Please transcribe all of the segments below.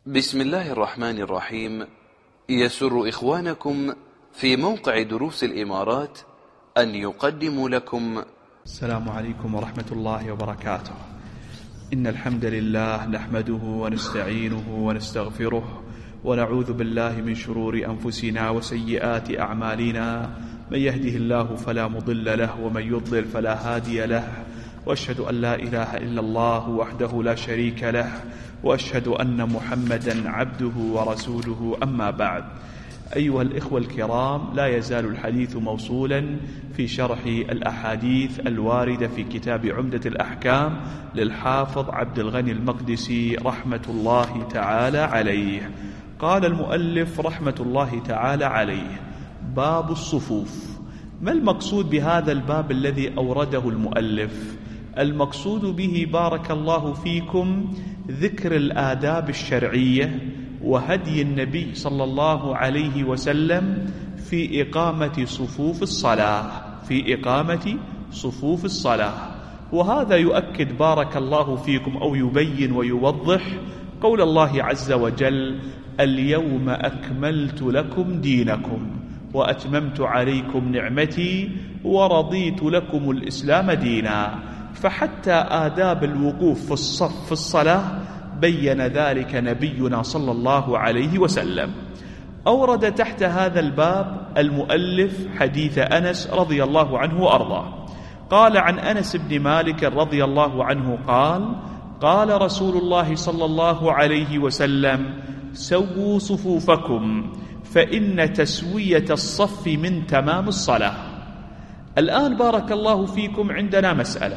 بسم الله الرحمن الرحيم. يسر إخوانكم في موقع دروس الإمارات أن يقدموا لكم السلام عليكم ورحمة الله وبركاته. إن الحمد لله نحمده ونستعينه ونستغفره ونعوذ بالله من شرور أنفسنا وسيئات أعمالنا، من يهده الله فلا مضل له ومن يضلل فلا هادي له، وأشهد أن لا إله إلا الله وحده لا شريك له، وأشهد أن محمدا عبده ورسوله. أما بعد، أيها الإخوة الكرام، لا يزال الحديث موصولا في شرح الأحاديث الواردة في كتاب عمدة الأحكام للحافظ عبد الغني المقدسي رحمة الله تعالى عليه. قال المؤلف رحمة الله تعالى عليه: باب الصفوف. ما المقصود بهذا الباب الذي أورده المؤلف؟ المقصود به بارك الله فيكم ذكر الآداب الشرعية وهدي النبي صلى الله عليه وسلم في إقامة صفوف الصلاة، وهذا يؤكد بارك الله فيكم أو يبين ويوضح قول الله عز وجل: اليوم أكملت لكم دينكم وأتممت عليكم نعمتي ورضيت لكم الإسلام دينا. فحتى آداب الوقوف في الصف في الصلاة بين ذلك نبينا صلى الله عليه وسلم. أورد تحت هذا الباب المؤلف حديث أنس رضي الله عنه وأرضاه. قال عن أنس بن مالك رضي الله عنه قال: قال رسول الله صلى الله عليه وسلم: سووا صفوفكم فإن تسوية الصف من تمام الصلاة. الآن بارك الله فيكم عندنا مسألة: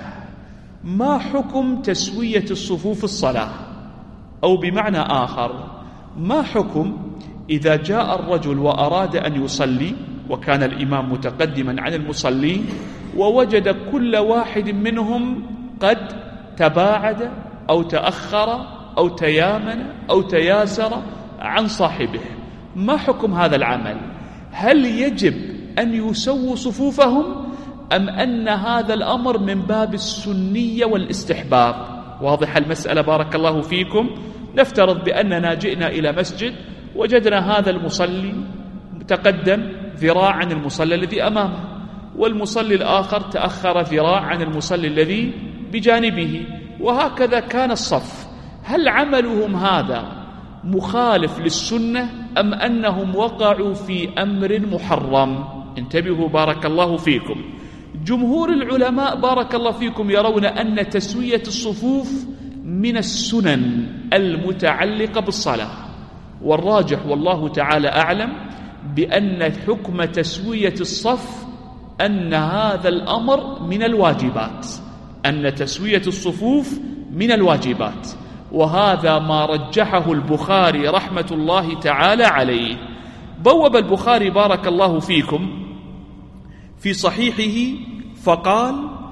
ما حكم تسوية الصفوف في الصلاة؟ أو بمعنى آخر، ما حكم إذا جاء الرجل وأراد أن يصلي وكان الإمام متقدما عن المصلين ووجد كل واحد منهم قد تباعد أو تأخر أو تيامن أو تياسر عن صاحبه؟ ما حكم هذا العمل؟ هل يجب أن يسووا صفوفهم أم أن هذا الأمر من باب السنية والاستحباب؟ واضح المسألة بارك الله فيكم. نفترض بأننا جئنا إلى مسجد وجدنا هذا المصلي تقدم ذراع عن المصلي الذي أمامه، والمصلي الآخر تأخر ذراع عن المصلي الذي بجانبه، وهكذا كان الصف. هل عملهم هذا مخالف للسنة أم أنهم وقعوا في أمر محرم؟ انتبهوا بارك الله فيكم. جمهور العلماء بارك الله فيكم يرون أن تسوية الصفوف من السنن المتعلقة بالصلاة، والراجح والله تعالى أعلم بأن حكم تسوية الصف أن هذا الأمر من الواجبات، أن تسوية الصفوف من الواجبات، وهذا ما رجحه البخاري رحمة الله تعالى عليه. بوب البخاري بارك الله فيكم في صحيحه فقال: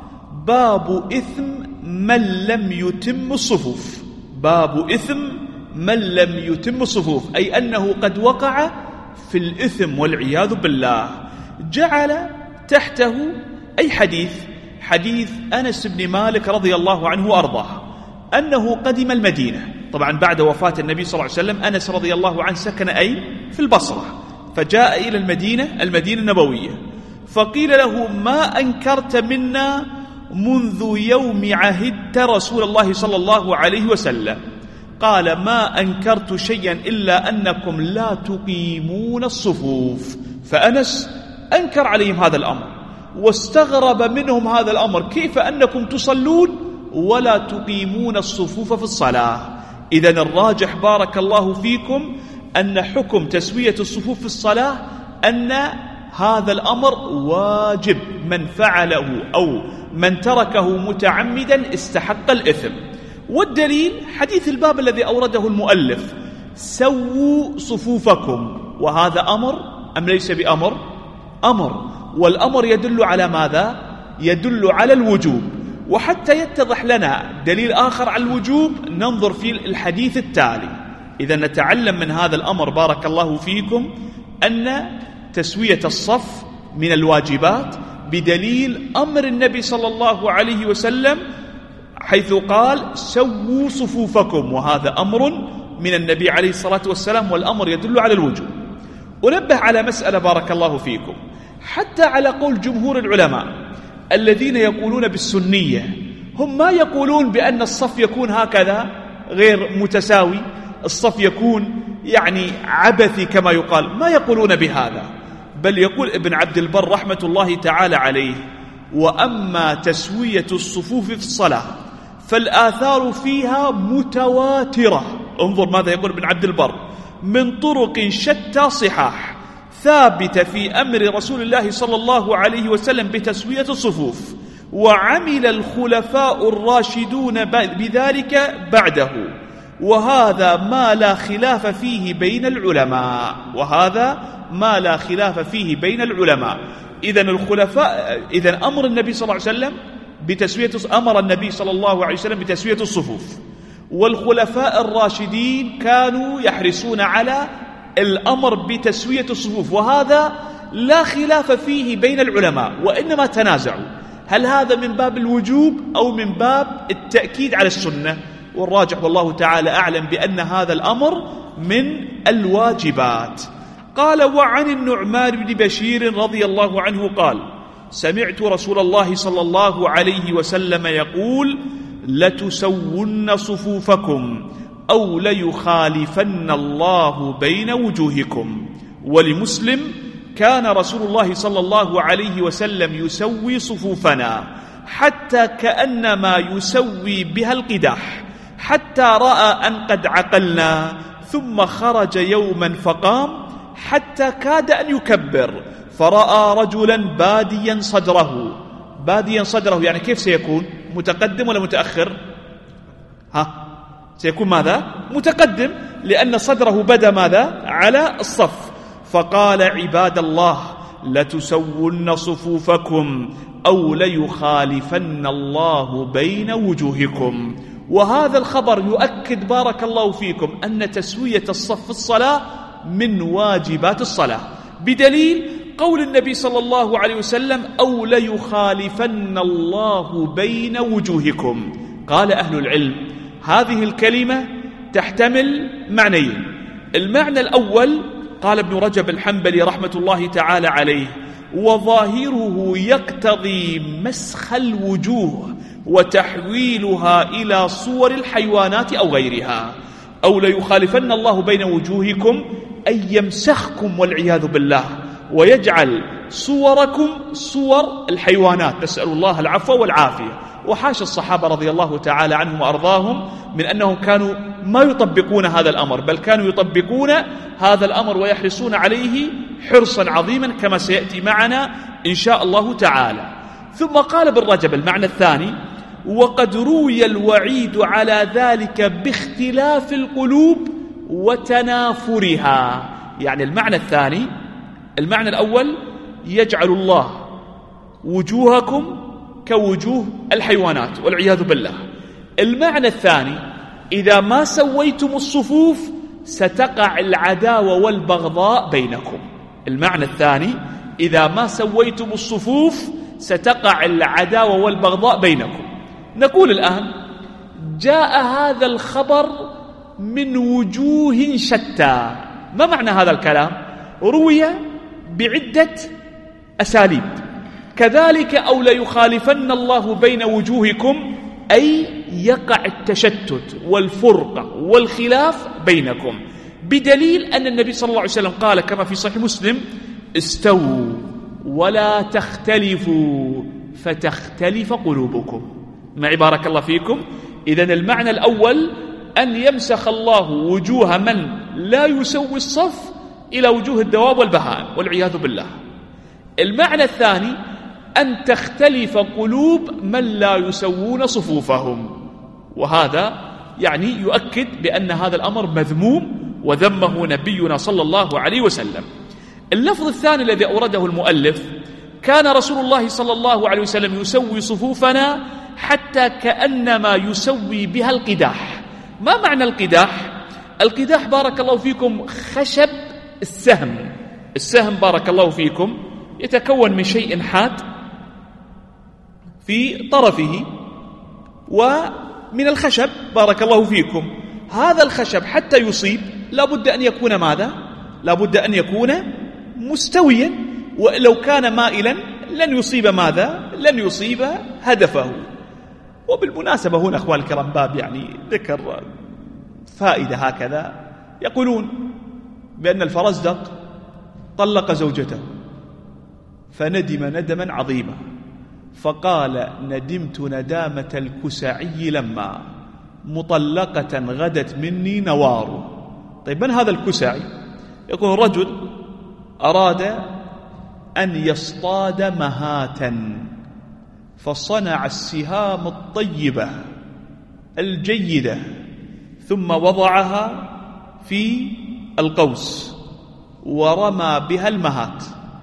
باب إثم من لم يتم الصفوف. باب إثم من لم يتم الصفوف، أي أنه قد وقع في الإثم والعياذ بالله. جعل تحته أي حديث أنس بن مالك رضي الله عنه وأرضاه أنه قدم المدينة. طبعا بعد وفاة النبي صلى الله عليه وسلم أنس رضي الله عنه سكن في البصرة، فجاء إلى المدينة النبوية، فقيل له: ما أنكرت منا منذ يوم عهدت رسول الله صلى الله عليه وسلم؟ قال: ما أنكرت شيئا إلا أنكم لا تقيمون الصفوف. فأنس أنكر عليهم هذا الأمر واستغرب منهم هذا الأمر، كيف أنكم تصلون ولا تقيمون الصفوف في الصلاة؟ إذن الراجح بارك الله فيكم أن حكم تسوية الصفوف في الصلاة أن هذا الأمر واجب، من فعله أو من تركه متعمدا استحق الإثم. والدليل حديث الباب الذي أورده المؤلف: سووا صفوفكم. وهذا أمر أم ليس بأمر؟ أمر، والأمر يدل على ماذا؟ يدل على الوجوب. وحتى يتضح لنا دليل آخر على الوجوب ننظر في الحديث التالي. إذا نتعلم من هذا الأمر بارك الله فيكم أن تسوية الصف من الواجبات بدليل أمر النبي صلى الله عليه وسلم حيث قال: سووا صفوفكم، وهذا أمر من النبي عليه الصلاة والسلام، والأمر يدل على الوجوب. أنبه على مسألة بارك الله فيكم، حتى على قول جمهور العلماء الذين يقولون بالسنية، هم ما يقولون بأن الصف يكون هكذا غير متساوي، الصف يكون يعني عبثي كما يقال، ما يقولون بهذا، بل يقول ابن عبد البر رحمة الله تعالى عليه: وأما تسوية الصفوف في الصلاة فالآثار فيها متواترة. انظر ماذا يقول ابن عبد البر: من طرق شتى صحاح ثابتة في أمر رسول الله صلى الله عليه وسلم بتسوية الصفوف، وعمل الخلفاء الراشدون بذلك بعده، وهذا ما لا خلاف فيه بين العلماء. إذن أمر النبي صلى الله عليه وسلم بتسوية الصفوف، والخلفاء الراشدين كانوا يحرصون على الأمر بتسوية الصفوف، وهذا لا خلاف فيه بين العلماء، وإنما تنازعوا هل هذا من باب الوجوب أو من باب التأكيد على السنة، والراجح والله تعالى أعلم بأن هذا الأمر من الواجبات. قال: وعن النعمان بن بشير رضي الله عنه قال: سمعت رسول الله صلى الله عليه وسلم يقول: لتسون صفوفكم أو ليخالفن الله بين وجوهكم. ولمسلم: كان رسول الله صلى الله عليه وسلم يسوي صفوفنا حتى كأنما يسوي بها القداح، حتى رأى أن قد عقلنا، ثم خرج يوما فقام حتى كاد أن يكبر، فرأى رجلا باديا صدره، يعني كيف سيكون؟ متقدم ولا متأخر؟ سيكون ماذا؟ متقدم، لأن صدره بدأ ماذا؟ على الصف. فقال: عباد الله، لتسون صفوفكم أو ليخالفن الله بين وجوهكم. وهذا الخبر يؤكد بارك الله فيكم أن تسوية الصف في الصلاة من واجبات الصلاة، بدليل قول النبي صلى الله عليه وسلم: أو ليخالفن الله بين وجوهكم. قال أهل العلم: هذه الكلمة تحتمل معنيين. المعنى الأول، قال ابن رجب الحنبلي رحمة الله تعالى عليه: وظاهره يقتضي مسخ الوجوه وتحويلها إلى صور الحيوانات أو غيرها. أو ليخالفن الله بين وجوهكم أي يمسخكم والعياذ بالله، ويجعل صوركم صور الحيوانات، نسأل الله العفو والعافية. وحاشا الصحابة رضي الله تعالى عنهم وأرضاهم من أنهم كانوا ما يطبقون هذا الأمر، بل كانوا يطبقون هذا الأمر ويحرصون عليه حرصا عظيما كما سيأتي معنا إن شاء الله تعالى. ثم قال ابن رجب المعنى الثاني: وقد روي الوعيد على ذلك باختلاف القلوب وتنافرها. يعني المعنى الثاني، المعنى الأول: يجعل الله وجوهكم كوجوه الحيوانات والعياذ بالله. المعنى الثاني: إذا ما سويتم الصفوف ستقع العداوة والبغضاء بينكم. المعنى الثاني: إذا ما سويتم الصفوف ستقع العداوة والبغضاء بينكم. نقول الآن: جاء هذا الخبر من وجوه شتى. ما معنى هذا الكلام؟ روي بعدة أساليب. كذلك: أو ليخالفن الله بين وجوهكم أي يقع التشتت والفرقة والخلاف بينكم، بدليل أن النبي صلى الله عليه وسلم قال كما في صحيح مسلم: استووا ولا تختلفوا فتختلف قلوبكم. معي بارك الله فيكم. إذن المعنى الأول أن يمسخ الله وجوه من لا يسوي الصف إلى وجوه الدواب والبهائم والعياذ بالله. المعنى الثاني أن تختلف قلوب من لا يسوون صفوفهم، وهذا يعني يؤكد بأن هذا الأمر مذموم وذمه نبينا صلى الله عليه وسلم. اللفظ الثاني الذي أورده المؤلف: كان رسول الله صلى الله عليه وسلم يسوي صفوفنا حتى كأنما يسوي بها القداح. ما معنى القداح؟ القداح بارك الله فيكم خشب السهم. السهم بارك الله فيكم يتكون من شيء حاد في طرفه ومن الخشب بارك الله فيكم، هذا الخشب حتى يصيب لابد أن يكون ماذا؟ لابد أن يكون مستويا، ولو كان مائلا لن يصيب ماذا؟ لن يصيب هدفه. وبالمناسبة هنا أخوان الكرام باب يعني ذكر فائدة هكذا، يقولون بأن الفرزدق طلق زوجته فندم ندما عظيما، فقال ندمت ندامة الكسعي لما مطلقة غدت مني نوار. طيب من هذا الكسعي؟ يقول رجل أراد أن يصطاد مهاتا فصنع السهام الطيبة الجيدة ثم وضعها في القوس ورمى بها المهات،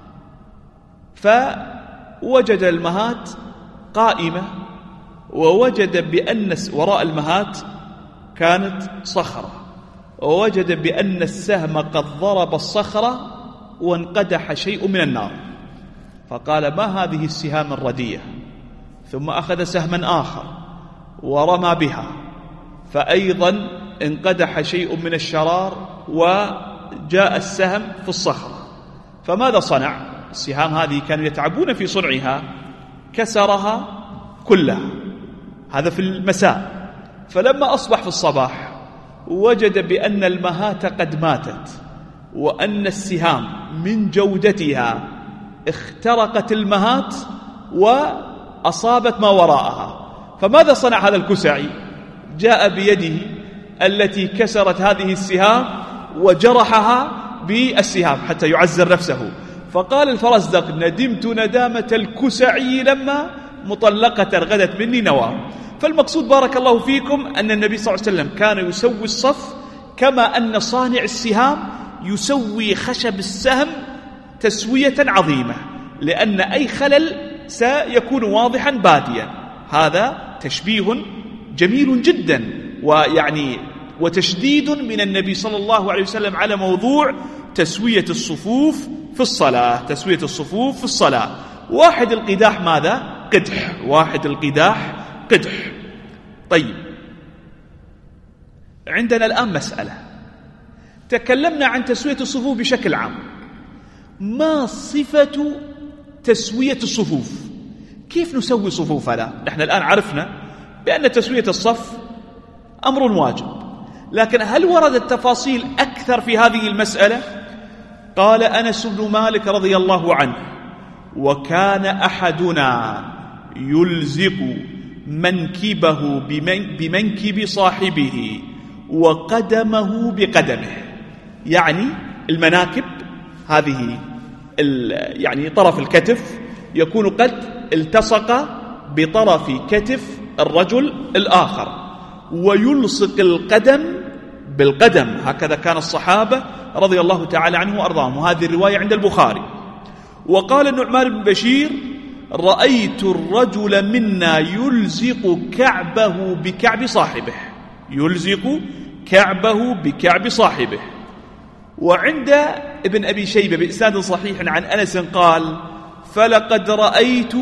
فوجد المهات قائمة، ووجد بأن وراء المهات كانت صخرة، ووجد بأن السهم قد ضرب الصخرة وانقدح شيء من النار، فقال ما هذه السهام الردية؟ ثم أخذ سهما آخر ورمى بها، فأيضا انقدح شيء من الشرار وجاء السهم في الصخرة. فماذا صنع؟ السهام هذه كانوا يتعبون في صنعها، كسرها كلها، هذا في المساء. فلما أصبح في الصباح وجد بأن المهات قد ماتت، وأن السهام من جودتها اخترقت المهات وأصابت ما وراءها. فماذا صنع هذا الكسعي؟ جاء بيده التي كسرت هذه السهام وجرحها بالسهام حتى يعزر نفسه، فقال الفرزدق ندمت ندامة الكسعي لما مطلقة غدت مني نوار. فالمقصود بارك الله فيكم أن النبي صلى الله عليه وسلم كان يسوي الصف كما أن صانع السهام يسوي خشب السهم تسوية عظيمة، لأن أي خلل سيكون واضحا باديا. هذا تشبيه جميل جدا، ويعني وتشديد من النبي صلى الله عليه وسلم على موضوع تسوية الصفوف في الصلاة. تسوية الصفوف في الصلاة. واحد القداح ماذا؟ قدح. واحد القداح قدح. طيب، عندنا الآن مسألة، تكلمنا عن تسوية الصفوف بشكل عام، ما صفة تسوية الصفوف؟ كيف نسوي صفوفنا؟ نحن الآن عرفنا بأن تسوية الصف أمر واجب، لكن هل وردت تفاصيل أكثر في هذه المسألة؟ قال أنس بن مالك رضي الله عنه: وكان أحدنا يلزق منكبه بمنكب صاحبه وقدمه بقدمه. يعني المناكب هذه يعني طرف الكتف يكون قد التصق بطرف كتف الرجل الآخر، ويلصق القدم بالقدم. هكذا كان الصحابة رضي الله تعالى عنه وأرضاهم، وهذه الرواية عند البخاري. وقال النعمان بن بشير: رأيت الرجل منا يلزق كعبه بكعب صاحبه. يلزق كعبه بكعب صاحبه. وعند ابن أبي شيبة بإسناد صحيح عن أنس قال: فلقد رأيت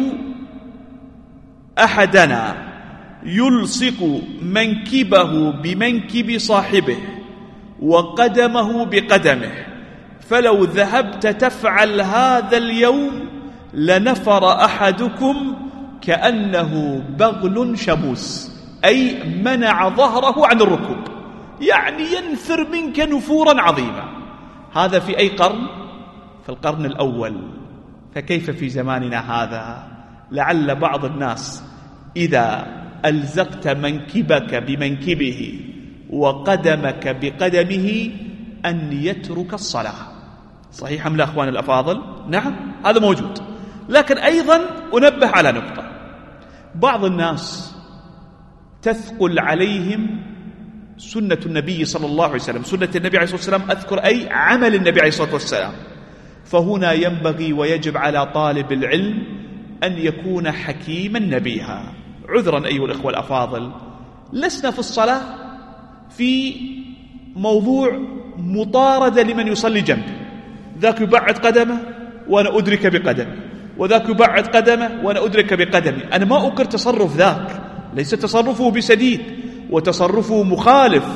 أحدنا يلصق منكبه بمنكب صاحبه وقدمه بقدمه، فلو ذهبت تفعل هذا اليوم لنفر أحدكم كأنه بغل شموس، أي منع ظهره عن الركوب، يعني ينفر منك نفورا عظيما. هذا في أي قرن؟ في القرن الأول. فكيف في زماننا هذا؟ لعل بعض الناس إذا ألزقت منكبك بمنكبه وقدمك بقدمه أن يترك الصلاة. صحيح أم لا أخوان الأفاضل؟ نعم، هذا موجود. لكن أيضا أنبه على نقطة، بعض الناس تثقل عليهم سنة النبي صلى الله عليه وسلم، سنة النبي عليه الصلاة والسلام، أذكر أي عمل النبي عليه الصلاة والسلام. فهنا ينبغي ويجب على طالب العلم أن يكون حكيما نبيها. عذرا أيها الأخوة الأفاضل، لسنا في الصلاة في موضوع مطاردة لمن يصلي جنبه، ذاك يبعد قدمه وأنا أدرك بقدمي، وذاك يبعد قدمه وأنا أدرك بقدمي. أنا ما أكر تصرف ذاك، ليس تصرفه بسديد، وتصرفه مخالف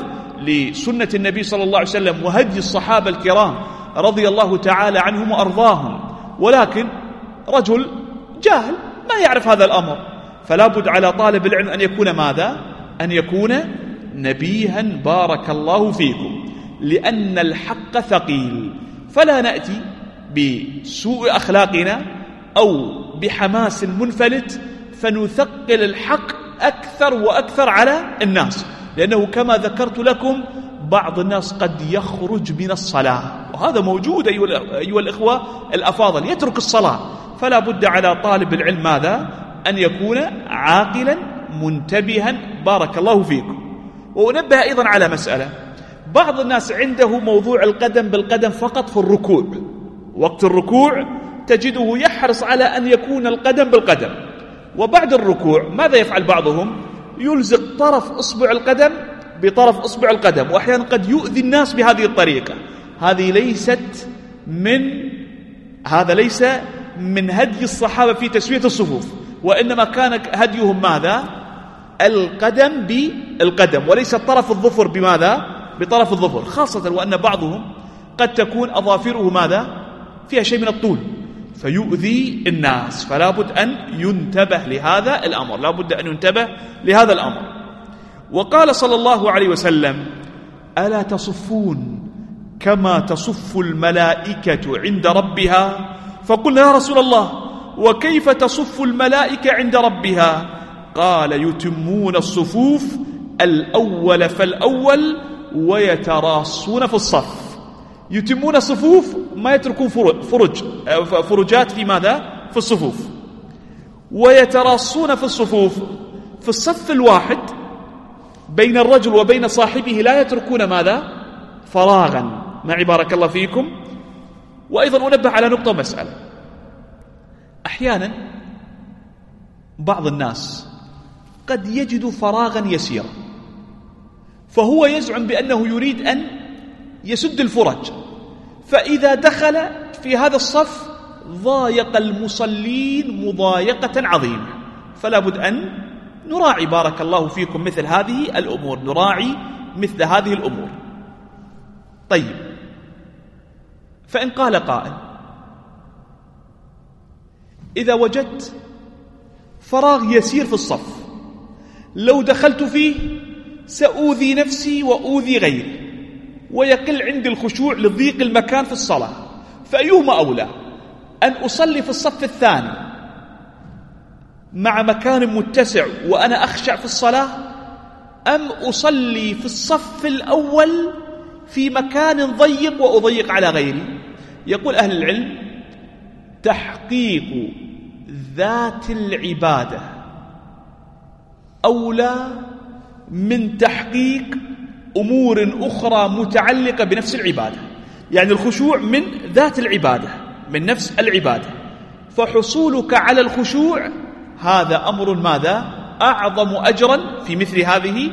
لسنة النبي صلى الله عليه وسلم وهدي الصحابة الكرام رضي الله تعالى عنهم وأرضاهم، ولكن رجل جاهل ما يعرف هذا الأمر، فلا بد على طالب العلم أن يكون ماذا؟ أن يكون نبيها بارك الله فيكم، لأن الحق ثقيل، فلا نأتي بسوء أخلاقنا أو بحماس منفلت فنثقل الحق أكثر وأكثر على الناس، لأنه كما ذكرت لكم بعض الناس قد يخرج من الصلاة، وهذا موجود أيها الإخوة الأفاضل، يترك الصلاة، فلا بد على طالب العلم ماذا؟ أن يكون عاقلا منتبها بارك الله فيكم. وأنبه أيضا على مسألة، بعض الناس عنده موضوع القدم بالقدم فقط في الركوع، وقت الركوع تجده يحرص على أن يكون القدم بالقدم، وبعد الركوع ماذا يفعل بعضهم؟ يلزق طرف أصبع القدم بطرف أصبع القدم، وأحيانا قد يؤذي الناس بهذه الطريقة. هذا ليس من هدي الصحابة في تسوية الصفوف، وإنما كان هديهم ماذا؟ القدم بالقدم، وليس طرف الظفر بماذا؟ بطرف الظفر، خاصة وأن بعضهم قد تكون أظافره ماذا؟ فيها شيء من الطول فيؤذي الناس، فلا بد أن ينتبه لهذا الأمر، لا بد أن ينتبه لهذا الأمر. وقال صلى الله عليه وسلم: ألا تصفون كما تصف الملائكة عند ربها؟ فقلنا: يا رسول الله، وكيف تصف الملائكة عند ربها؟ قال: يتمون الصفوف الأول فالأول ويتراصون في الصف. يتمون الصفوف، ما يتركون فرجات في ماذا؟ في الصفوف. ويتراصون في الصفوف، في الصف الواحد بين الرجل وبين صاحبه لا يتركون ماذا؟ فراغا. معي بارك الله فيكم. وأيضا أنبه على نقطة مسألة، أحيانا بعض الناس قد يجد فراغا يسيرا، فهو يزعم بأنه يريد أن يسد الفرج، فإذا دخل في هذا الصف ضايق المصلين مضايقة عظيمة، فلا بد أن نراعي بارك الله فيكم مثل هذه الأمور، نراعي مثل هذه الأمور. طيب، فإن قال قائل: إذا وجدت فراغ يسير في الصف لو دخلت فيه سأوذي نفسي وأوذي غيري ويقل عندي الخشوع لضيق المكان في الصلاة، فأيهما أولى؟ أن أصلي في الصف الثاني مع مكان متسع وأنا أخشع في الصلاة، أم أصلي في الصف الأول في مكان ضيق وأضيق على غيري؟ يقول أهل العلم: تحقيق ذات العبادة أولى من تحقيق أمور أخرى متعلقة بنفس العبادة. يعني الخشوع من ذات العبادة، من نفس العبادة، فحصولك على الخشوع هذا أمر ماذا؟ أعظم أجرا في مثل هذه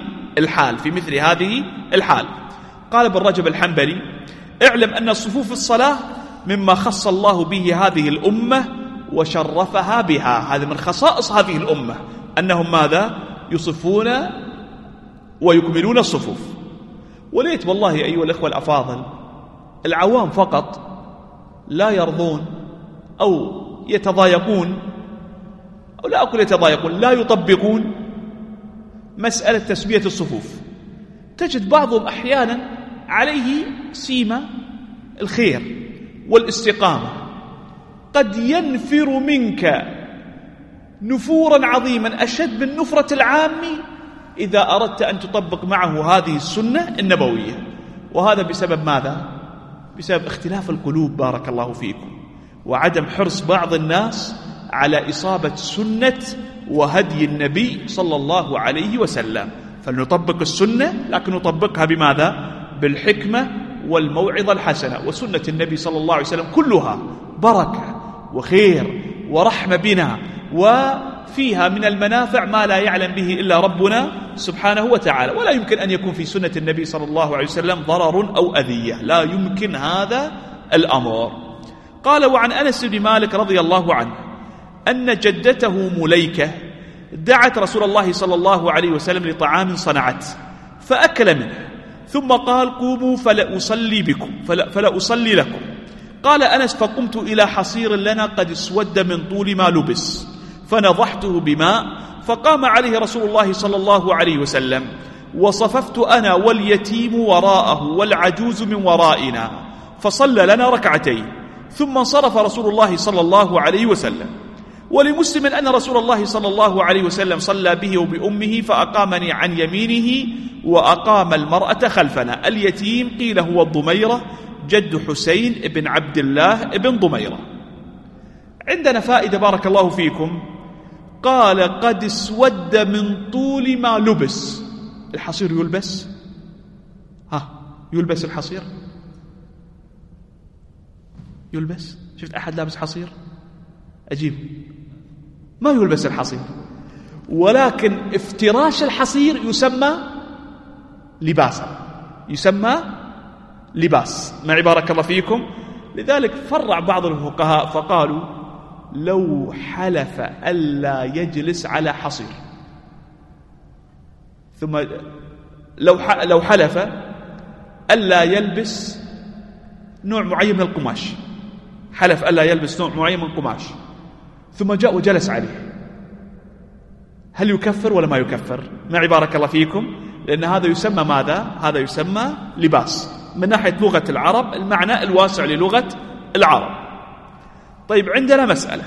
الحال. قال ابن رجب الحنبلي: اعلم أن الصفوف في الصلاة مما خص الله به هذه الأمة وشرفها بها. هذا من خصائص هذه الأمة، أنهم ماذا؟ يصفون ويكملون الصفوف. وليت والله أيها الأخوة الأفاضل العوام فقط لا يرضون أو يتضايقون، أو لا أقول يتضايقون، لا يطبقون مسألة تسوية الصفوف. تجد بعضهم أحيانا عليه سيمة الخير والاستقامة، قد ينفر منك نفورا عظيما أشد من نفرة العام إذا أردت أن تطبق معه هذه السنة النبوية. وهذا بسبب ماذا؟ بسبب اختلاف القلوب بارك الله فيكم، وعدم حرص بعض الناس على إصابة سنة وهدي النبي صلى الله عليه وسلم. فلنطبق السنة، لكن نطبقها بماذا؟ بالحكمة والموعظة الحسنة. وسنة النبي صلى الله عليه وسلم كلها بركة وخير ورحمة بنا، وفيها من المنافع ما لا يعلم به إلا ربنا سبحانه وتعالى. ولا يمكن أن يكون في سنة النبي صلى الله عليه وسلم ضرر أو أذية، لا يمكن هذا الأمر. قال: وعن أنس بن مالك رضي الله عنه أن جدته مليكة دعت رسول الله صلى الله عليه وسلم لطعام صنعته فأكل منه، ثم قال قوموا فلا أصلي لكم. قال أنس فقمت إلى حصير لنا قد اسود من طول ما لبس فنضحته بماء فقام عليه رسول الله صلى الله عليه وسلم وصففت أنا واليتيم وراءه والعجوز من ورائنا فصلى لنا ركعتين ثم انصرف رسول الله صلى الله عليه وسلم. ولمسلم أن رسول الله صلى الله عليه وسلم صلى به وبأمه فأقامني عن يمينه وأقام المرأة خلفنا. اليتيم قيل هو الضميرة جد حسين ابن عبد الله ابن ضميرة. عندنا فائدة بارك الله فيكم. قال قد اسود من طول ما لبس. الحصير يلبس؟ يلبس الحصير؟ يلبس؟ شفت أحد لابس حصير؟ أجيب ما يلبس الحصير، ولكن افتراش الحصير يسمى لباسا، يسمى لباس. معي بارك الله فيكم. لذلك فرع بعض الفقهاء فقالوا لو حلف ألا يجلس على حصير، ثم لو حلف ألا يلبس نوع معين من القماش، حلف ألا يلبس نوع معين من القماش ثم جاء وجلس عليه، هل يكفر ولا ما يكفر؟ معي بارك الله فيكم. لأن هذا يسمى ماذا؟ هذا يسمى لباس من ناحية لغة العرب، المعنى الواسع للغة العرب. طيب عندنا مسألة.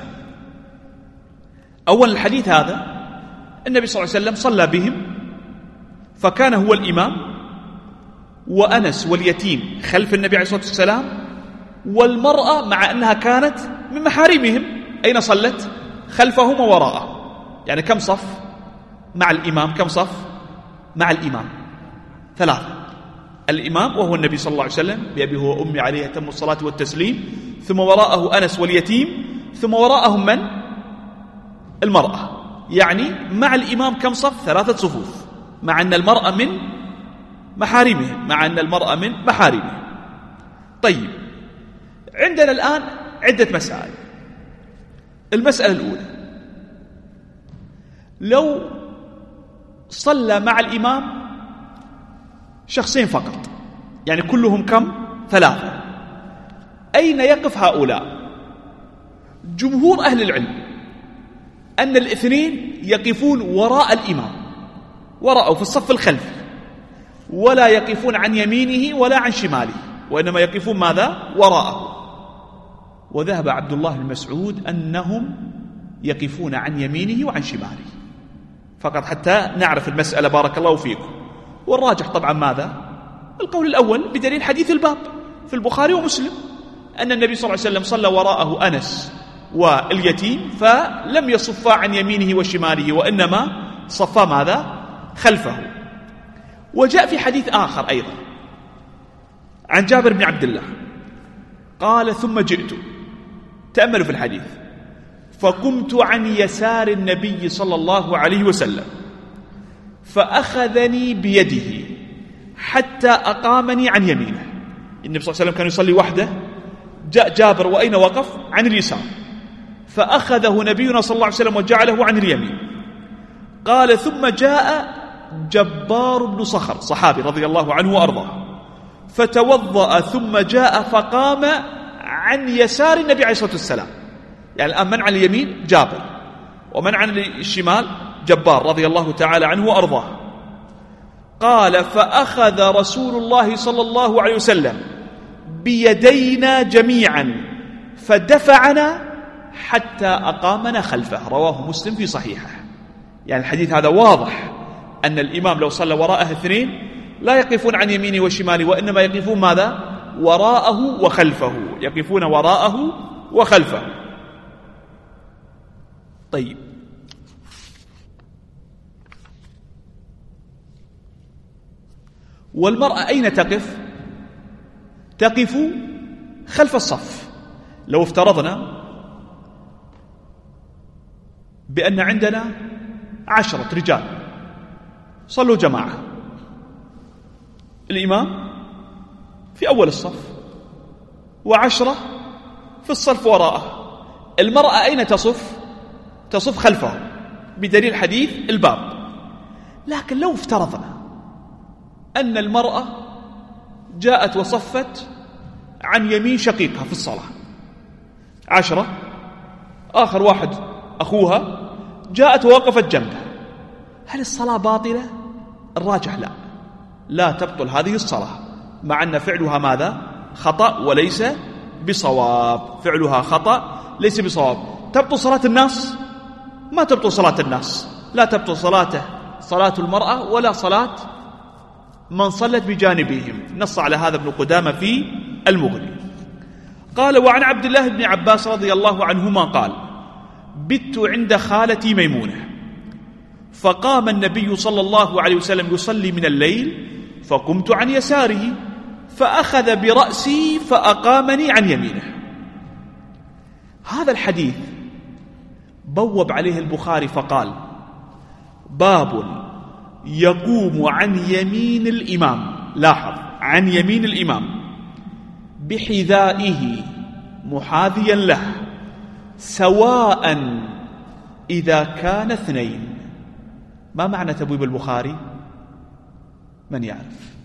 أول الحديث هذا النبي صلى الله عليه وسلم صلى بهم فكان هو الإمام وأنس واليتيم خلف النبي عليه الصلاة والسلام، والمرأة مع أنها كانت من محارمهم أين صلت؟ خلفهم ووراءه. يعني كم صف مع الإمام؟ كم صف مع الإمام؟ 3. الإمام وهو النبي صلى الله عليه وسلم بأبي هو أمي عليه أتم الصلاة والتسليم، ثم وراءه أنس واليتيم، ثم وراءهم من؟ المرأة. يعني مع الإمام كم صف؟ 3 صفوف، مع أن المرأة من محارمهم، مع أن المرأة من محارمهم. طيب عندنا الآن عدة مسائل. المسألة الأولى، لو صلى مع الإمام شخصين فقط، يعني كلهم كم؟ 3، أين يقف هؤلاء؟ جمهور أهل العلم أن الاثنين يقفون وراء الإمام، وراءه في الصف الخلفي، ولا يقفون عن يمينه ولا عن شماله، وإنما يقفون ماذا؟ وراءه. وذهب عبد الله بن مسعود أنهم يقفون عن يمينه وعن شماله فقط، حتى نعرف المسألة بارك الله فيكم. والراجح طبعا ماذا؟ القول الأول بدليل حديث الباب في البخاري ومسلم أن النبي صلى الله عليه وسلم صلى وراءه أنس واليتيم فلم يصفا عن يمينه وشماله، وإنما صفا ماذا؟ خلفه. وجاء في حديث آخر أيضا عن جابر بن عبد الله قال ثم جئت، تأملوا في الحديث، فقمت عن يسار النبي صلى الله عليه وسلم فأخذني بيده حتى أقامني عن يمينه. النبي صلى الله عليه وسلم كان يصلي وحده، جاء جابر وأين وقف؟ عن اليسار، فأخذه نبينا صلى الله عليه وسلم وجعله عن اليمين. قال ثم جاء جبار بن صخر صحابي رضي الله عنه وأرضاه فتوضأ ثم جاء فقام عن يسار النبي عليه الصلاة والسلام. يعني الآن من عن اليمين؟ جابر، ومن عن الشمال؟ جبار رضي الله تعالى عنه وأرضاه. قال فأخذ رسول الله صلى الله عليه وسلم بيدينا جميعا فدفعنا حتى أقامنا خلفه. رواه مسلم في صحيحه. يعني الحديث هذا واضح أن الإمام لو صلى وراءه 2 لا يقفون عن يمينه وشماله، وإنما يقفون ماذا؟ وراءه وخلفه، يقفون وراءه وخلفه. طيب والمرأة أين تقف؟ تقف خلف الصف. لو افترضنا بأن عندنا 10 رجال صلوا جماعة، الإمام في أول الصف و10 في الصف وراءه، المرأة أين تصف؟ تصف خلفه بدليل حديث الباب. لكن لو افترضنا أن المرأة جاءت وصفت عن يمين شقيقها في الصلاة 10، آخر واحد أخوها جاءت ووقفت جنبه، هل الصلاة باطلة؟ الراجح لا تبطل هذه الصلاة، مع أن فعلها ماذا؟ خطأ وليس بصواب، فعلها خطأ ليس بصواب. تبطل صلاة الناس؟ ما تبطل صلاة الناس، لا تبطل صلاة المرأة ولا صلاة من صلت بجانبهم، نص على هذا ابن قدامة في المغني. قال: وعن عبد الله بن عباس رضي الله عنهما قال: بت عند خالتي ميمونة، فقام النبي صلى الله عليه وسلم يصلي من الليل، فقمت عن يساره، فأخذ برأسي فأقامني عن يمينه. هذا الحديث بوب عليه البخاري فقال: باب يقوم عن يمين الإمام، لاحظ، عن يمين الإمام بحذائه محاذيا له، سواء إذا كان اثنين. ما معنى تبويب البخاري؟ من يعرف؟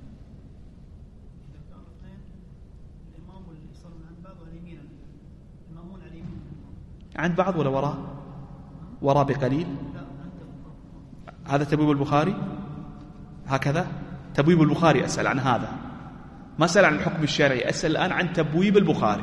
عن بعض ولا وراء؟ وراء بقليل. هذا تبويب البخاري هكذا؟ تبويب البخاري أسأل عن هذا، ما أسأل عن الحكم الشرعي، أسأل الآن عن تبويب البخاري.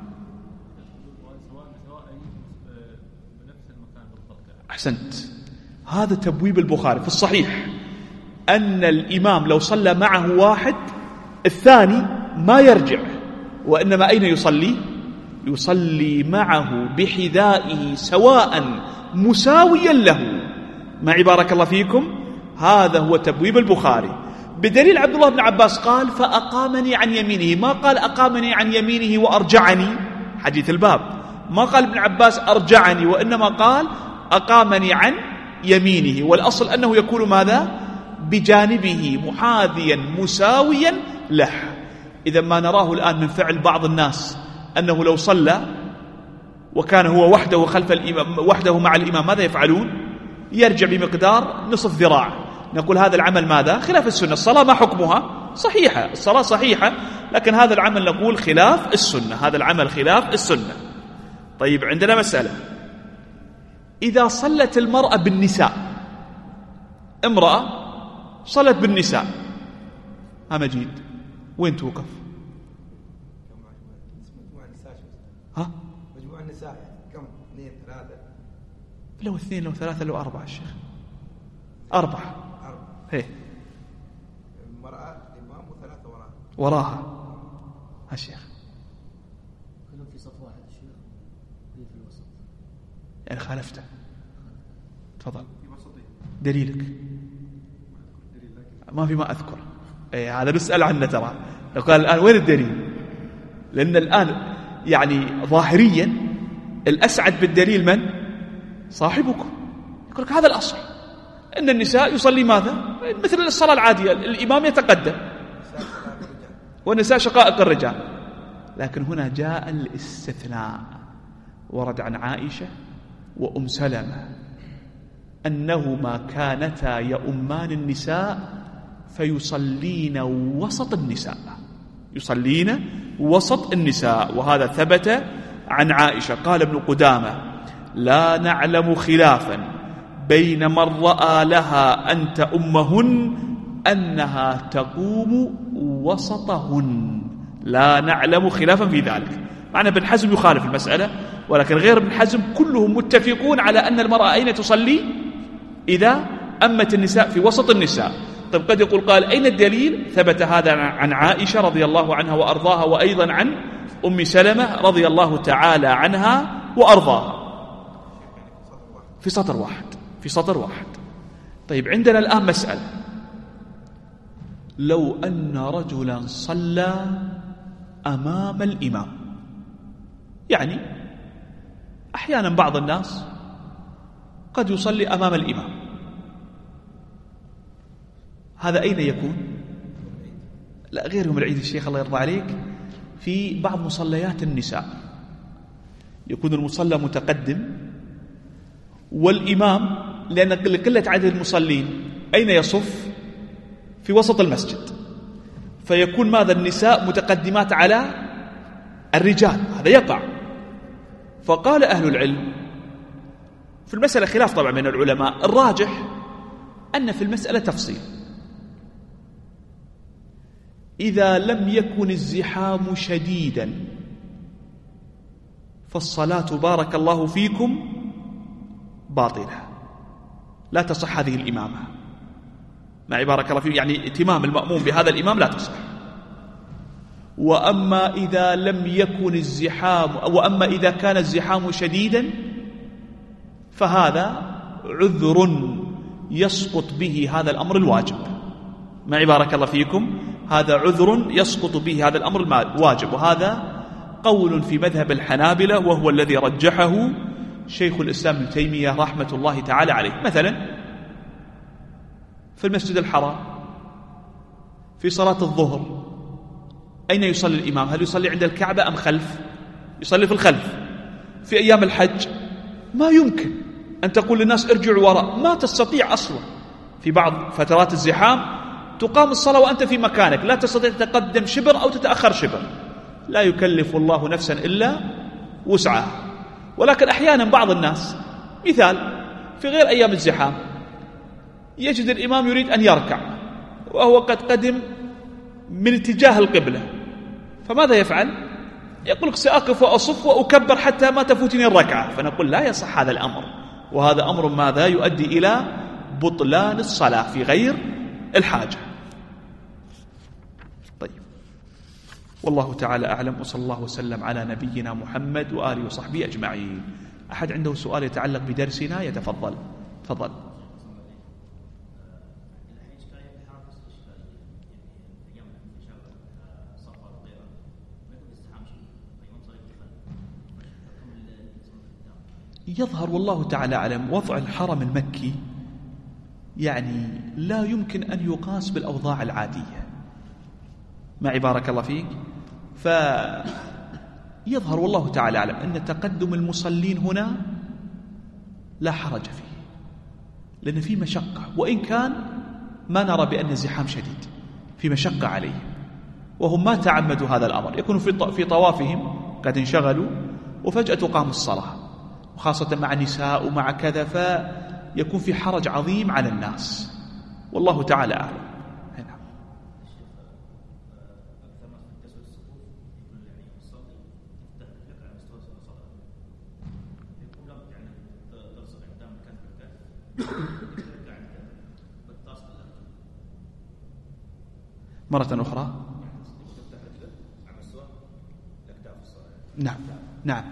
أحسنت، هذا تبويب البخاري. في الصحيح أن الإمام لو صلى معه واحد، الثاني ما يرجع، وإنما أين يصلي؟ يصلي معه بحذائه سواء مساويا له. معي بارك الله فيكم؟ هذا هو تبويب البخاري، بدليل عبد الله بن عباس قال: فأقامني عن يمينه، ما قال أقامني عن يمينه وأرجعني، حديث الباب ما قال ابن عباس أرجعني، وإنما قال أقامني عن يمينه، والأصل أنه يكون ماذا؟ بجانبه محاذيا مساويا له. إذا ما نراه الآن من فعل بعض الناس أنه لو صلى وكان هو وحده خلف الإمام، وحده مع الإمام، ماذا يفعلون؟ يرجع بمقدار نصف ذراع. نقول هذا العمل ماذا؟ خلاف السنة. الصلاة ما حكمها؟ صحيحة، الصلاة صحيحة، لكن هذا العمل نقول خلاف السنة، هذا العمل خلاف السنة. طيب، عندنا مسألة: إذا صلت المرأة بالنساء، امرأة صلت بالنساء، ها مجيد وين توقف؟ ها؟ مجموع النساء كم؟ 2 3 لو 2 لو 3 لو 4 الشيخ، 4. هي المرأة الإمام و3 وراها الشيخ، كلهم في صف واحد الشيخ، هي في الوسط، يعني خالفته. تفضل، دليلك؟ ما في، ما أذكر. هذا نسأل عنه ترى. قال الآن وين الدليل؟ لأن الآن يعني ظاهريا الأسعد بالدليل من؟ صاحبكم. يقول لك هذا الأصل، أن النساء يصلي ماذا؟ مثل الصلاة العادية، الإمام يتقدم والنساء شقائق الرجال. لكن هنا جاء الاستثناء، ورد عن عائشة وأم سلمة أنهما كانتا يؤمان النساء فيصلين وسط النساء، يصلين وسط النساء، وهذا ثبت عن عائشة. قال ابن قدامة: لا نعلم خلافا بين من رأى لها أن تؤمهن أنها تقوم وسطهن، لا نعلم خلافا في ذلك. معنى ابن حزم يخالف المسألة، ولكن غير ابن حزم كلهم متفقون على أن المرأة أين تصلي؟ إذا أمت النساء في وسط النساء. طيب، قد يقول قال: أين الدليل؟ ثبت هذا عن عائشة رضي الله عنها وأرضاها، وأيضا عن أم سلمة رضي الله تعالى عنها وأرضاها، في سطر واحد، في سطر واحد. طيب، عندنا الآن مسألة: لو أن رجلا صلى أمام الإمام، يعني أحيانا بعض الناس قد يصلي أمام الإمام، هذا أين يكون؟ لا، غير يوم العيد الشيخ الله يرضى عليك، في بعض مصليات النساء يكون المصلى متقدم والإمام، لأن لقلة عدد المصلين أين يصف؟ في وسط المسجد، فيكون ماذا؟ النساء متقدمات على الرجال، هذا يقع. فقال أهل العلم في المسألة خلاف طبعا من العلماء، الراجح أن في المسألة تفصيل. إذا لم يكن الزحام شديدا فالصلاة بارك الله فيكم باطلة، لا تصح هذه الإمامة. معي بارك الله فيكم، يعني اتمام المأموم بهذا الإمام لا تصح. وأما إذا لم يكن الزحام، وأما إذا كان الزحام شديدا فهذا عذر يسقط به هذا الأمر الواجب. معي بارك الله فيكم، هذا عذر يسقط به هذا الأمر الواجب، وهذا قول في مذهب الحنابلة وهو الذي رجحه شيخ الإسلام ابن تيمية رحمة الله تعالى عليه. مثلا في المسجد الحرام في صلاة الظهر أين يصلي الإمام؟ هل يصلي عند الكعبة أم خلف؟ يصلي في الخلف. في أيام الحج ما يمكن أن تقول للناس ارجعوا وراء، ما تستطيع أصلا. في بعض فترات الزحام تقام الصلاة وأنت في مكانك، لا تستطيع تتقدم شبر أو تتأخر شبر، لا يكلف الله نفسا إلا وسعها. ولكن أحيانا بعض الناس، مثال في غير أيام الزحام، يجد الإمام يريد أن يركع وهو قد قدم من اتجاه القبلة، فماذا يفعل؟ يقول لك سأقف وأصف وأكبر حتى ما تفوتني الركعة. فنقول لا يصح هذا الأمر، وهذا أمر ماذا؟ يؤدي إلى بطلان الصلاة في غير الحاجة. طيب، والله تعالى أعلم، وصلى الله وسلم على نبينا محمد وآله وصحبه أجمعين. أحد عنده سؤال يتعلق بدرسنا يتفضل. تفضل. يظهر والله تعالى أعلم وضع الحرم المكي يعني لا يمكن أن يقاس بالأوضاع العادية. معي بارك الله فيك. فيظهر والله تعالى أعلم أن تقدم المصلين هنا لا حرج فيه، لأن في مشقة، وإن كان ما نرى بأن الزحام شديد، في مشقة عليهم، وهم ما تعمدوا هذا الأمر، يكونوا في طوافهم قد انشغلوا وفجأة تقام الصلاة، وخاصة مع النساء ومع كذا، فيكون في حرج عظيم على الناس، والله تعالى أعلم. مرة أخرى. نعم نعم.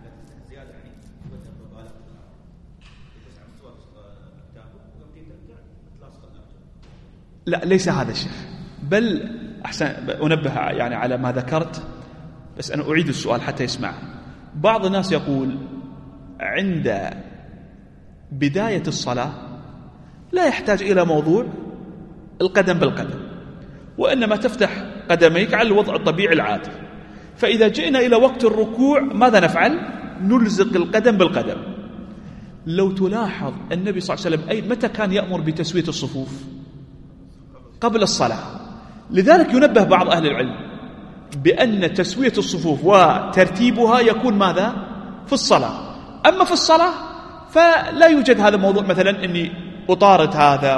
لا، ليس هذا الشيء، بل أحسن أنبه يعني على ما ذكرت، بس أنا أعيد السؤال حتى يسمع. بعض الناس يقول عند بداية الصلاة لا يحتاج إلى موضوع القدم بالقدم، وإنما تفتح قدميك على الوضع الطبيعي العادي، فإذا جئنا إلى وقت الركوع ماذا نفعل؟ نلزق القدم بالقدم. لو تلاحظ النبي صلى الله عليه وسلم متى كان يأمر بتسوية الصفوف؟ قبل الصلاة. لذلك ينبه بعض أهل العلم بأن تسوية الصفوف وترتيبها يكون ماذا؟ في الصلاة. أما في الصلاة فلا يوجد هذا الموضوع، مثلا أني أطارد هذا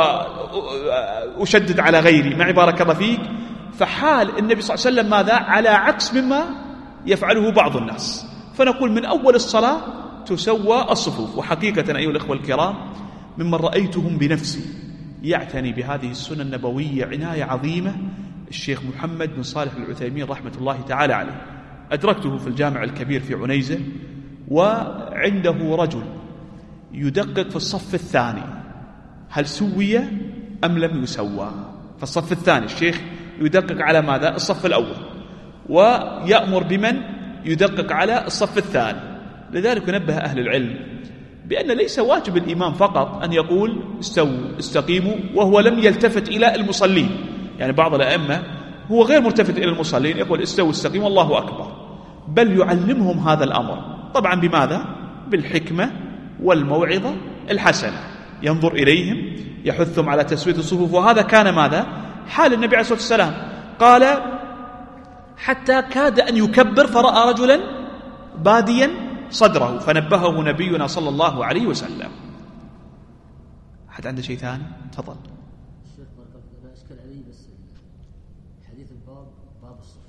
وأشدد على غيري. معي بارك الله فيك. فحال النبي صلى الله عليه وسلم ماذا؟ على عكس مما يفعله بعض الناس. فنقول من أول الصلاة تسوى الصفوف. وحقيقة أيها الأخوة الكرام، ممن رأيتهم بنفسي يعتني بهذه السنة النبوية عناية عظيمة الشيخ محمد بن صالح العثيمين رحمة الله تعالى عليه. أدركته في الجامع الكبير في عنيزة، وعنده رجل يدقق في الصف الثاني هل سوي أم لم يسوى. في الصف الثاني الشيخ يدقق على ماذا؟ الصف الأول، ويأمر بمن يدقق على الصف الثاني. لذلك ينبه أهل العلم بأن ليس واجب الإمام فقط أن يقول استووا استقيموا وهو لم يلتفت إلى المصلين. يعني بعض الأئمة هو غير ملتفت إلى المصلين يقول استووا استقيموا الله أكبر، بل يعلمهم هذا الأمر طبعا بماذا؟ بالحكمة والموعظة الحسنة، ينظر إليهم، يحثهم على تسوية الصفوف. وهذا كان ماذا؟ حال النبي عليه الصلاة والسلام قال حتى كاد أن يكبر فرأى رجلا باديا صدره فنبهه نبينا صلى الله عليه وسلم. أحد عنده شيء ثاني؟ تفضل. الشيخ بارك الله فيك، أشكل علي بس حديث الباب باب الصف،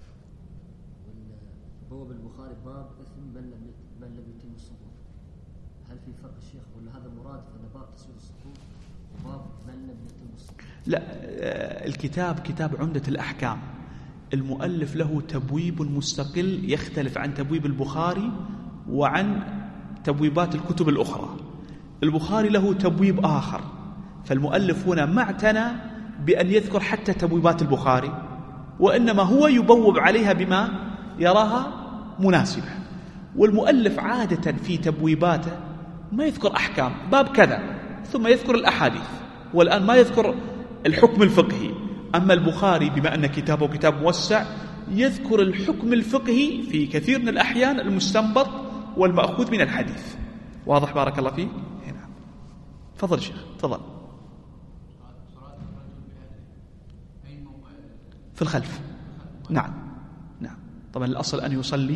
والبواب البخاري باب إثم من لم يتم الصفوف، هل في فرق الشيخ ولا هذا مراد أن باب تسوية الصفوف وباب من لم يتم الصفوف؟ لا، الكتاب كتاب عمدة الأحكام، المؤلف له تبويب مستقل يختلف عن تبويب البخاري وعن تبويبات الكتب الأخرى. البخاري له تبويب آخر، فالمؤلف هنا ما اعتنى بأن يذكر حتى تبويبات البخاري، وإنما هو يبوب عليها بما يراها مناسبة. والمؤلف عادة في تبويباته ما يذكر أحكام باب كذا ثم يذكر الأحاديث، والآن ما يذكر الحكم الفقهي. أما البخاري بما أن كتابه كتاب موسع يذكر الحكم الفقهي في كثير من الأحيان المستنبط والمأخوذ من الحديث. واضح بارك الله فيك؟ هنا تفضل شيخ تفضل. في الخلف. نعم نعم، طبعا الأصل أن يصلي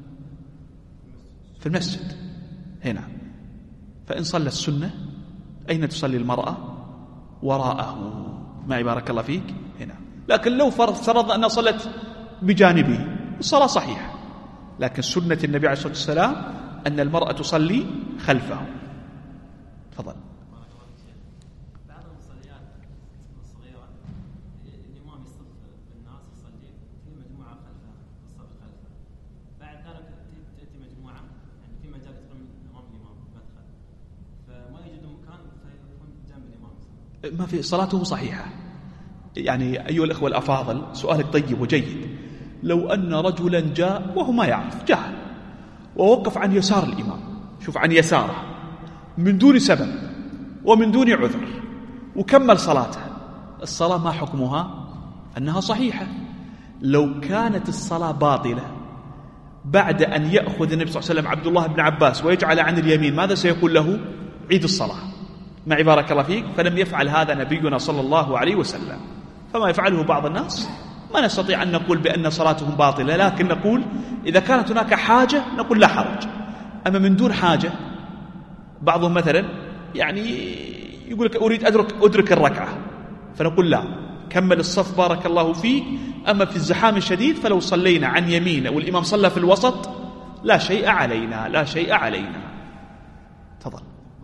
في المسجد هنا، فإن صلى السنة أين تصلي المرأة؟ وراءه. معي بارك الله فيك؟ هنا. لكن لو فرض أنها صلت بجانبه الصلاة صحيحة، لكن سنة النبي عليه الصلاة والسلام أن المرأة تصلي خلفه. تفضل. بعض المصليات الصغيرة الإمام يصف بالناس يصلي في مجموعة خلفه، الصف خلفه، بعد ذلك تأتي مجموعة يعني في مجال يدخلون أمام الإمام مدخل، فما يجدون مكان فيكون جنب الإمام. ما في، صلاته صحيحة. يعني أيها الأخوة الأفاضل، سؤالك طيب وجيد. لو أن رجلا جاء وهو ما يعرف، جاهل، ووقف عن يسار الإمام، شوف عن يساره من دون سبب ومن دون عذر وكمل صلاته، الصلاة ما حكمها؟ أنها صحيحة. لو كانت الصلاة باطلة بعد أن يأخذ النبي صلى الله عليه وسلم عبد الله بن عباس ويجعل عن اليمين، ماذا سيقول له؟ عيد الصلاة. معي بارك الله فيك؟ فلم يفعل هذا نبينا صلى الله عليه وسلم، فما يفعله بعض الناس ما نستطيع أن نقول بأن صلاتهم باطلة، لكن نقول إذا كانت هناك حاجة نقول لا حرج. أما من دون حاجة، بعضهم مثلا يعني يقول لك أريد أدرك الركعة، فنقول لا، كمل الصف بارك الله فيك. أما في الزحام الشديد فلو صلينا عن يمينه والإمام صلى في الوسط لا شيء علينا، لا شيء علينا. تفضل.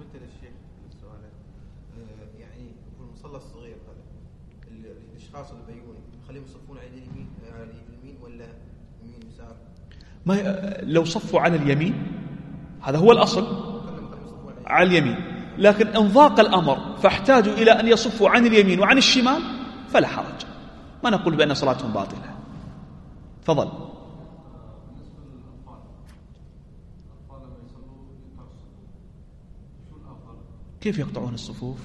يعني في المصلى الصغير هذا الاشخاص اللي بيجون خليهم يصفون على اليمين ولا يمين يسار؟ ما لو صفوا على اليمين هذا هو الأصل على اليمين، لكن إن ضاق الأمر فاحتاجوا إلى أن يصفوا عن اليمين وعن الشمال فلا حرج، ما نقول بأن صلاتهم باطلة. تفضل. كيف يقطعون الصفوف؟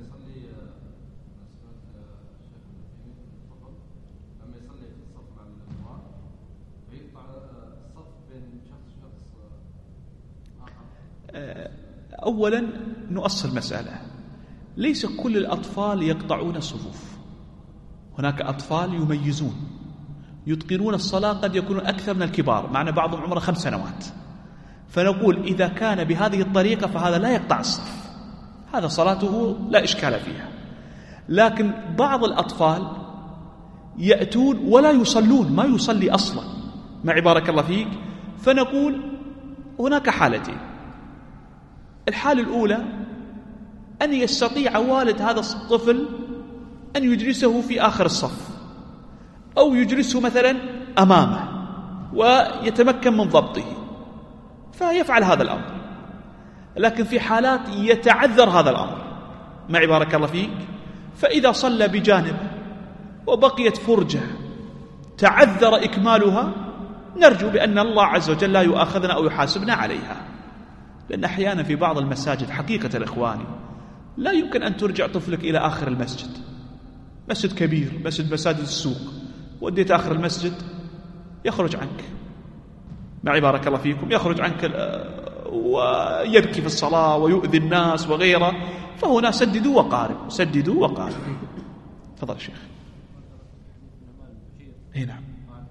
أولا نؤصل مسألة، ليس كل الأطفال يقطعون الصفوف، هناك أطفال يميزون يتقنون الصلاة، قد يكونون أكثر من الكبار، معنا بعضهم عمره 5 سنوات، فنقول إذا كان بهذه الطريقة فهذا لا يقطع الصف، هذا صلاته لا إشكال فيها. لكن بعض الأطفال يأتون ولا يصلون، ما يصلي أصلا، معي بارك الله فيك، فنقول هناك حالتين. الحالة الأولى أن يستطيع والد هذا الطفل أن يجلسه في آخر الصف أو يجلسه مثلا أمامه ويتمكن من ضبطه، فيفعل هذا الأمر. لكن في حالات يتعذر هذا الأمر، معي بارك الله فيك، فإذا صلى بجانبه وبقيت فرجة تعذر إكمالها نرجو بأن الله عز وجل لا يؤاخذنا أو يحاسبنا عليها. لأن أحيانا في بعض المساجد حقيقة الإخواني لا يمكن أن ترجع طفلك إلى آخر المسجد، مسجد كبير، مساجد السوق، وديت آخر المسجد يخرج عنك، معي بارك الله فيكم، يخرج عنك ويبكي في الصلاة ويؤذي الناس وغيره، فهنا سددوا وقارب، سددوا وقارب. تفضل الشيخ. اي نعم.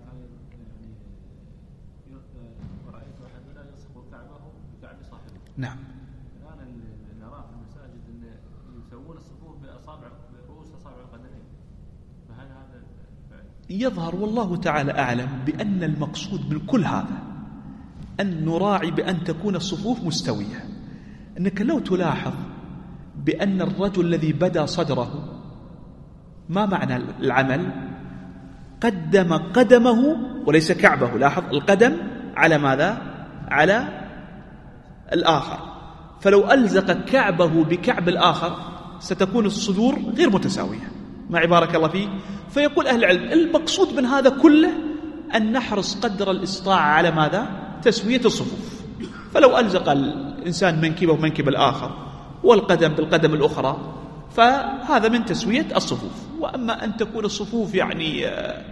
ورأيت أحدنا يلصق كعبه بكعب صاحبه. نعم. الآن نرى في المساجد أن يسوون الصفوف برؤوس أصابع القدمين، فهل هذا فعل؟ يظهر والله تعالى أعلم بأن المقصود من كل هذا أن نراعي بأن تكون الصفوف مستوية. أنك لو تلاحظ بأن الرجل الذي بدا صدره، ما معنى العمل؟ قدم قدمه وليس كعبه. لاحظ القدم على ماذا؟ على الآخر، فلو ألزق كعبه بكعب الآخر ستكون الصدور غير متساوية. معي بارك الله فيك. فيقول أهل العلم المقصود من هذا كله أن نحرص قدر الاستطاعة على ماذا؟ تسوية الصفوف. فلو ألزق الإنسان منكبه ومنكب الآخر والقدم بالقدم الأخرى فهذا من تسوية الصفوف. وأما أن تكون الصفوف يعني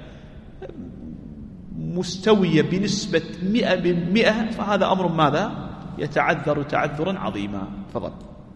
مستوية بنسبة 100% فهذا أمر ماذا؟ يتعذر تعذرا عظيما. تفضل.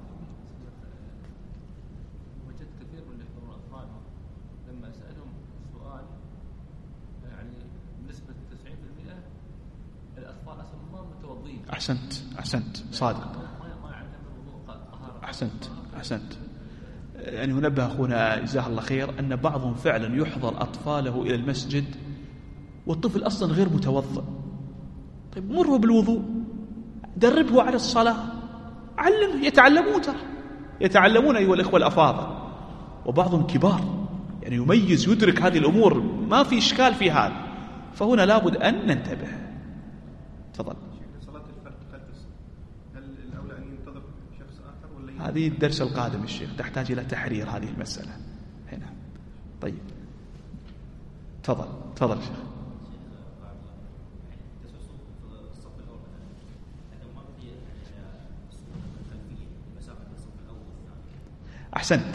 وجدت كثير من الأطفال لما سألهم سؤال يعني بنسبة 90% الأطفال أصلا ما متوضين. أحسنت صادق. ما يعلم الوضوء طهارة. أحسنت. يعني نبه أخونا جزاه الله خير أن بعضهم فعلا يحضر أطفاله إلى المسجد والطفل أصلا غير متوضئ. طيب مره بالوضوء، دربه على الصلاة، علمه، يتعلمون أيها الإخوة الأفاضل. وبعضهم كبار يعني يميز يدرك هذه الأمور، ما في إشكال في هذا. فهنا لابد أن ننتبه. تفضل. صلاة الفرد خلف الصف، هل الأولى أن ينتظر شخص آخر ولا هذه الدرس القادم الشيخ تحتاج إلى تحرير هذه المسألة هنا. طيب تفضل شيخ. أحسنت.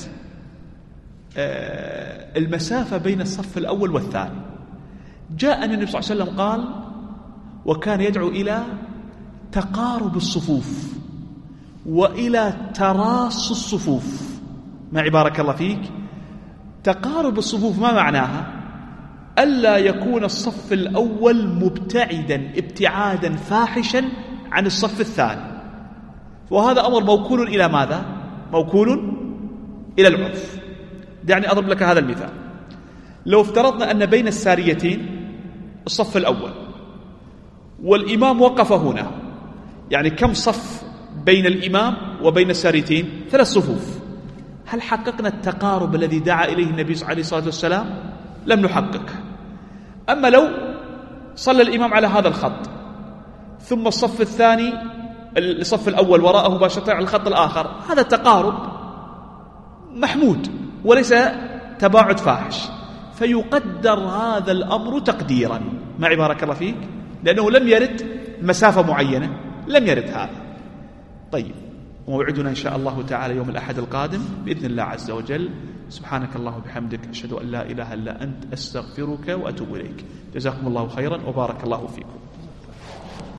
المسافة بين الصف الأول والثاني جاء أن النبي صلى الله عليه وسلم قال وكان يدعو إلى تقارب الصفوف وإلى تراص الصفوف. معي بارك الله فيك. تقارب الصفوف ما معناها؟ ألا يكون الصف الأول مبتعدا ابتعادا فاحشا عن الصف الثاني، وهذا أمر موكول إلى ماذا؟ موكول إلى العرف. دعني أضرب لك هذا المثال. لو افترضنا أن بين الساريتين الصف الأول والإمام وقف هنا، يعني كم صف بين الإمام وبين الساريتين؟ 3 صفوف. هل حققنا التقارب الذي دعا إليه النبي عليه الصلاة والسلام؟ لم نحققه. أما لو صلى الإمام على هذا الخط ثم الصف الثاني الصف الأول وراءه مباشرة على الخط الآخر، هذا تقارب محمود وليس تباعد فاحش، فيقدر هذا الأمر تقديرا. معي بارك الله فيك، لأنه لم يرد مسافة معينة، لم يرد هذا. طيب، موعدنا إن شاء الله تعالى يوم الأحد القادم بإذن الله عز وجل. سبحانك الله وبحمدك، أشهد أن لا إله إلا أنت، أستغفرك وأتوب إليك. جزاكم الله خيرا وبارك الله فيكم.